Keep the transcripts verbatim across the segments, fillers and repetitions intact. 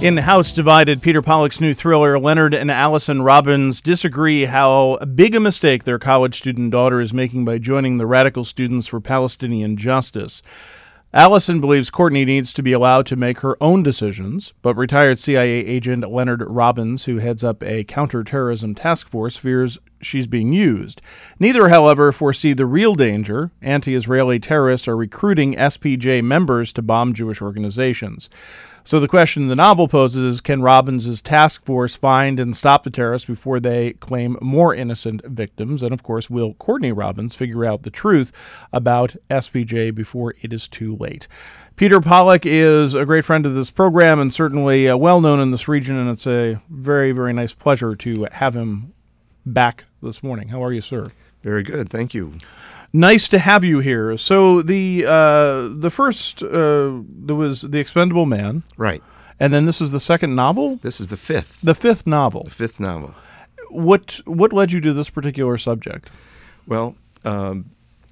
In House Divided, Peter Pollack's new thriller, Leonard and Allison Robbins disagree how big a mistake their college student daughter is making by joining the Radical Students for Palestinian Justice. Allison believes Courtney needs to be allowed to make her own decisions, but retired C I A agent Leonard Robbins, who heads up a counterterrorism task force, fears she's being used. Neither, however, foresee the real danger. Anti-Israeli terrorists are recruiting S P J members to bomb Jewish organizations. So the question the novel poses is, can Robbins' task force find and stop the terrorists before they claim more innocent victims? And, of course, will Courtney Robbins figure out the truth about S P J before it is too late? Peter Pollack is a great friend of this program and certainly uh, well-known in this region, and it's a very, very nice pleasure to have him back this morning. How are you, sir? Very good. Thank you. Nice to have you here. So the uh, the first uh, there was The Expendable Man, right, and then this is the second novel. This is the fifth. The fifth novel. The fifth novel. What what led you to this particular subject? Well, um,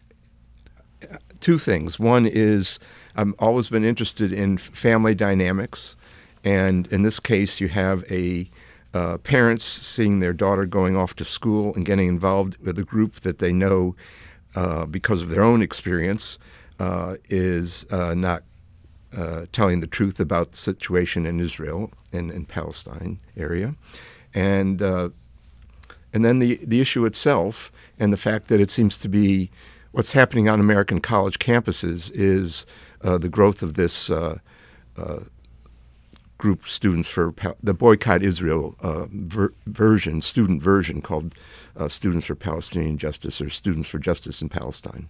two things. One is I've always been interested in family dynamics, and in this case, you have a uh, parents seeing their daughter going off to school and getting involved with a group that they know. Uh, because of their own experience, uh, is uh, not uh, telling the truth about the situation in Israel and in Palestine area, and uh, and then the the issue itself and the fact that it seems to be what's happening on American college campuses is uh, the growth of this uh, uh, group students for Pal- the Boycott Israel uh, ver- version, student version called uh, Students for Palestinian Justice or Students for Justice in Palestine.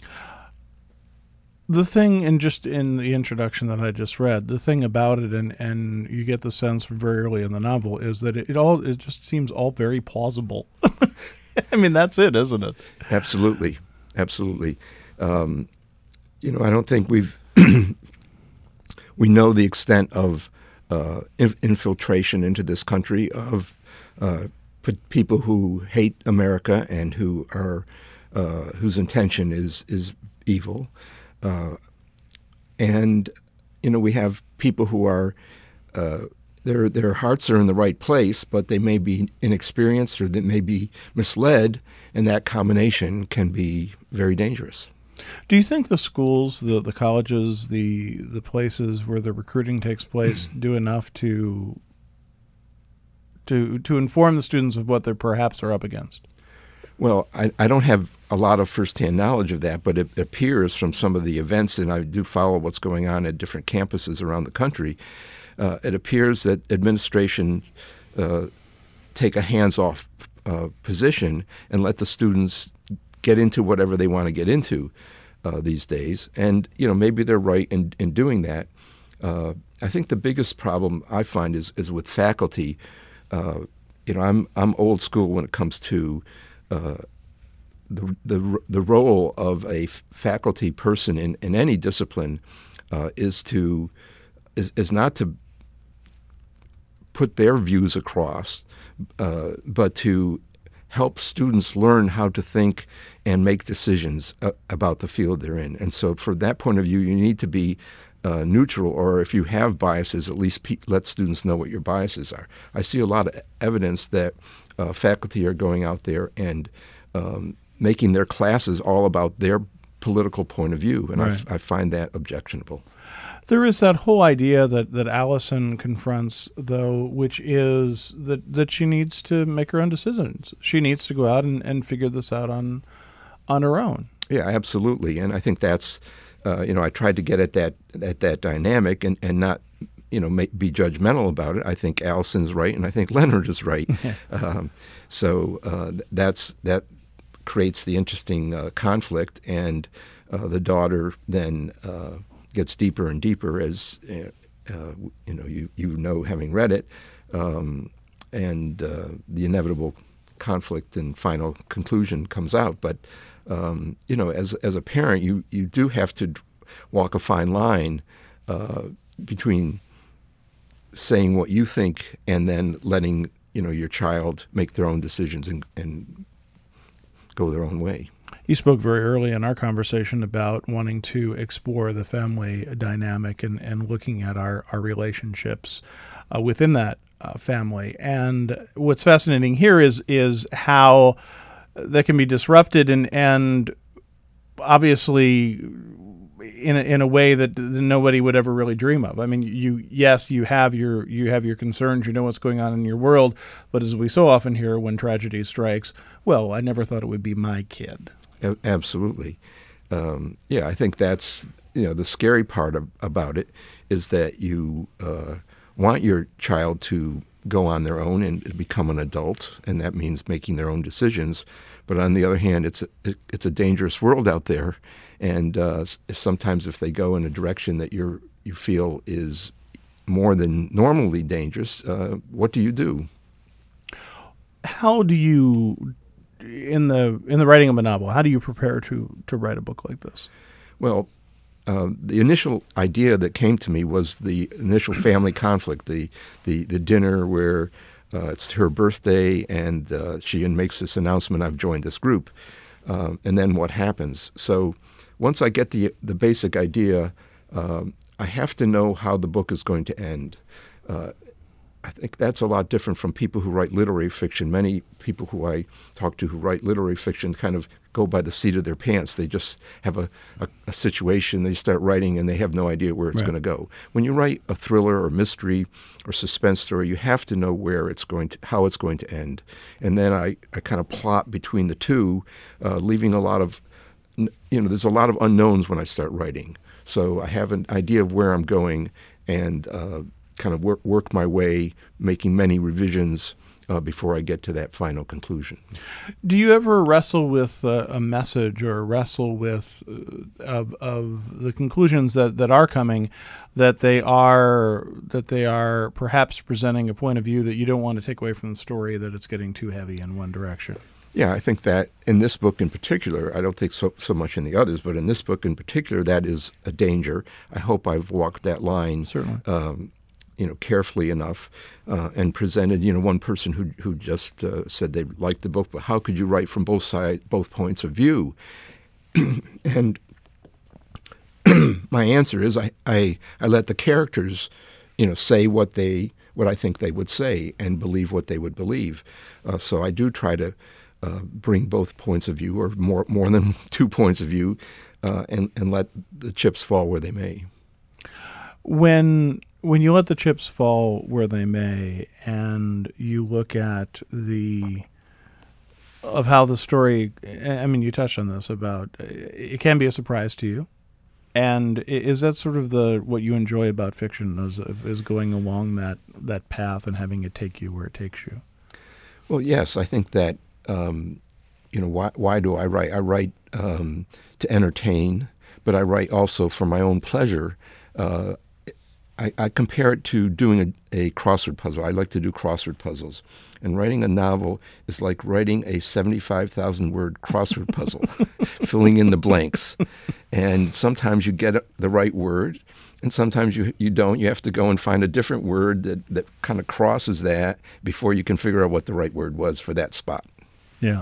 The thing, and just in the introduction that I just read, the thing about it, and, and you get the sense very early in the novel, is that it, it all it just seems all very plausible. I mean, that's it, isn't it? Absolutely, absolutely. Um, you know, I don't think we've we know the extent of Uh, inf- infiltration into this country of uh, p- people who hate America and who are uh, whose intention is is evil, uh, and you know we have people who are uh, their their hearts are in the right place, but they may be inexperienced or they may be misled, and that combination can be very dangerous. Do you think the schools, the the colleges, the the places where the recruiting takes place do enough to to to inform the students of what they perhaps are up against? Well, I, I don't have a lot of firsthand knowledge of that, but it appears from some of the events, and I do follow what's going on at different campuses around the country, uh, it appears that administrations uh, take a hands-off uh, position and let the students get into whatever they want to get into uh, these days. And, you know, maybe they're right in, in doing that. Uh, I think the biggest problem I find is, is with faculty. Uh, you know, I'm I'm old school when it comes to uh, the, the the role of a f- faculty person in, in any discipline uh, is to is, is not to put their views across, uh, but to help students learn how to think and make decisions uh, about the field they're in. And so from that point of view, you need to be uh, neutral, or if you have biases, at least pe- let students know what your biases are. I see a lot of evidence that uh, faculty are going out there and um, making their classes all about their political point of view, and right. I, I find that objectionable. There is that whole idea that, that Allison confronts, though, which is that, that she needs to make her own decisions. She needs to go out and, and figure this out on on her own. Yeah, absolutely. And I think that's, uh, you know, I tried to get at that at that dynamic and, and not, you know, make, be judgmental about it. I think Allison's right, and I think Leonard is right. um, so uh, that's that creates the interesting uh, conflict, and uh, the daughter then Uh, gets deeper and deeper as uh, you know you you know having read it, um, and uh, the inevitable conflict and final conclusion comes out. But um, you know, as as a parent, you you do have to walk a fine line uh, between saying what you think and then letting you know your child make their own decisions and, and go their own way. You spoke very early in our conversation about wanting to explore the family dynamic and, and looking at our, our relationships. uh, within that uh, family. And what's fascinating here is is how that can be disrupted and and obviously in a, in a way that nobody would ever really dream of. I mean, you yes, you have your you have your concerns, you know what's going on in your world, but as we so often hear when tragedy strikes, well, I never thought it would be my kid. Absolutely. Um, yeah, I think that's, you know, the scary part of, about it is that you uh, want your child to go on their own and become an adult, and that means making their own decisions. But on the other hand, it's a, it, it's a dangerous world out there, and uh, if sometimes if they go in a direction that you you feel is more than normally dangerous, uh, what do you do? How do you, in the in the writing of a novel, how do you prepare to to write a book like this? Well, uh, the initial idea that came to me was the initial family conflict, the the, the dinner where uh, it's her birthday and uh, she makes this announcement, I've joined this group, uh, and then what happens. So once I get the the basic idea, um, I have to know how the book is going to end. Uh, I think that's a lot different from people who write literary fiction. Many people who I talk to who write literary fiction kind of go by the seat of their pants. They just have a, a, a situation, they start writing, and they have no idea where it's right. going to go. When you write a thriller or mystery or suspense story, you have to know where it's going to, how it's going to end. And then I, I kind of plot between the two, uh, leaving a lot of, you know, there's a lot of unknowns when I start writing. So I have an idea of where I'm going and uh, kind of work, work my way, making many revisions uh, before I get to that final conclusion. Do you ever wrestle with uh, a message or wrestle with uh, of, of the conclusions that, that are coming, that they are that they are perhaps presenting a point of view that you don't want to take away from the story, that it's getting too heavy in one direction? Yeah, I think that in this book in particular, I don't think so, so much in the others, but in this book in particular, that is a danger. I hope I've walked that line Certainly. Um, you know, carefully enough uh, and presented, you know, one person who who just uh, said they liked the book, but how could you write from both sides, both points of view? And my answer is I, I, I let the characters, you know, say what they what I think they would say and believe what they would believe. Uh, so I do try to uh, bring both points of view, or more more than two points of view, uh, and and let the chips fall where they may. When when you let the chips fall where they may, and you look at the of how the story, I mean, you touched on this about it can be a surprise to you, and is that sort of the what you enjoy about fiction, is, is going along that that path and having it take you where it takes you? Well, yes, I think that um, you know why why do I write? I write um, to entertain, but I write also for my own pleasure. Uh, I, I compare it to doing a, a crossword puzzle. I like to do crossword puzzles. And writing a novel is like writing a seventy-five thousand word crossword puzzle, filling in the blanks. And sometimes you get the right word, and sometimes you you don't. You have to go and find a different word that, that kind of crosses that before you can figure out what the right word was for that spot. Yeah.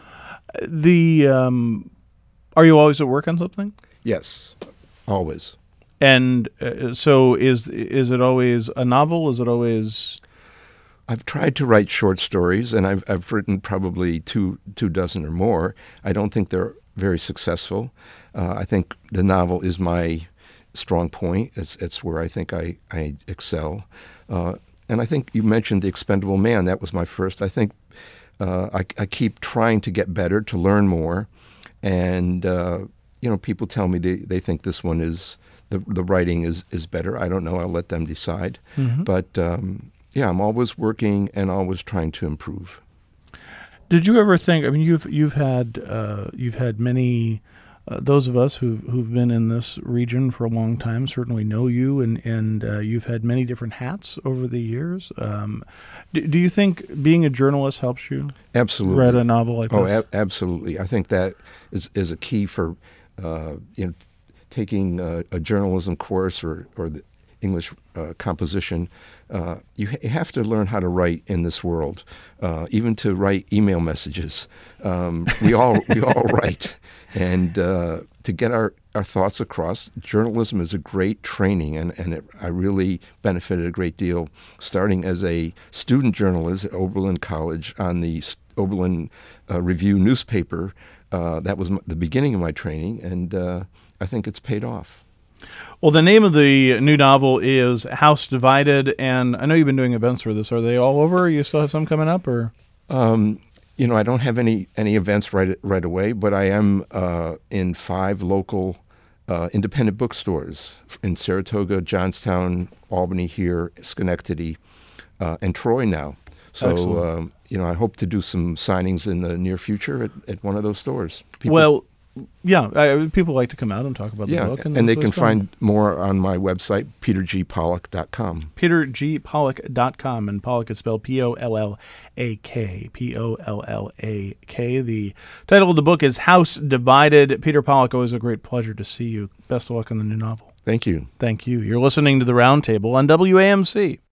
The um, are you always at work on something? Yes, always. And uh, so is is it always a novel? Is it always? I've tried to write short stories, and I've I've written probably two two dozen or more. I don't think they're very successful. Uh, I think the novel is my strong point. It's it's where I think I I excel. Uh, and I think you mentioned The Expendable Man. That was my first. I think uh, I I keep trying to get better, to learn more, and uh, you know, people tell me they they think this one is. The the writing is, is better. I don't know. I'll let them decide. Mm-hmm. But um, yeah, I'm always working and always trying to improve. Did you ever think? I mean, you've you've had uh, you've had many. Uh, those of us who've who've been in this region for a long time certainly know you, and and uh, you've had many different hats over the years. Um, do, do you think being a journalist helps you? Absolutely. Write a novel like oh, this? Oh, ab- absolutely. I think that is is a key for uh, you know. taking uh, a journalism course or, or the English uh, composition, uh, you, ha- you have to learn how to write in this world, uh, even to write email messages. Um, we all we all write, and uh, to get our, our thoughts across. Journalism is a great training, and, and it, I really benefited a great deal starting as a student journalist at Oberlin College on the Oberlin uh, Review newspaper. Uh, that was m- the beginning of my training, and uh, I think it's paid off. Well, the name of the new novel is House Divided, and I know you've been doing events for this. Are they all over? You still have some coming up, or? Um, you know, I don't have any, any events right right away, but I am uh, in five local uh, independent bookstores in Saratoga, Johnstown, Albany here, Schenectady, uh, and Troy now. So, um, you know, I hope to do some signings in the near future at, at one of those stores. People, well, yeah, I, people like to come out and talk about yeah, the book. And, and they so can it's fun. find more on my website, peter g pollock dot com. peter g pollock dot com, and Pollock is spelled P O L L A K, P O L L A K. The title of the book is House Divided. Peter Pollock, always a great pleasure to see you. Best of luck on the new novel. Thank you. Thank you. You're listening to The Roundtable on W A M C.